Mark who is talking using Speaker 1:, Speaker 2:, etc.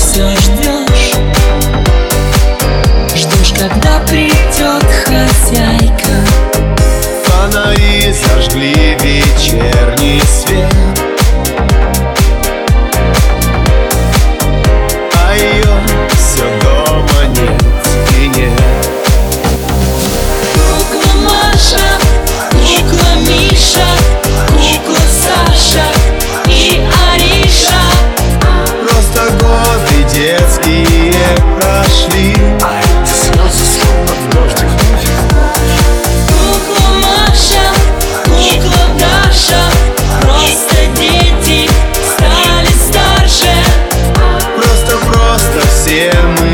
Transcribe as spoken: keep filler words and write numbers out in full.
Speaker 1: все ждешь, ждешь, когда придет хозяйка.
Speaker 2: Фонари зажгли вечерний свет, а ее все дома нет и нет.
Speaker 1: Кукла Маша, кукла Миша, кукла Саша и Ариша.
Speaker 2: Просто годы детские прошли, а эти слезы словно дождик.
Speaker 1: Кукла Маша, кукла Даша, просто дети стали старше.
Speaker 2: Просто-просто все мы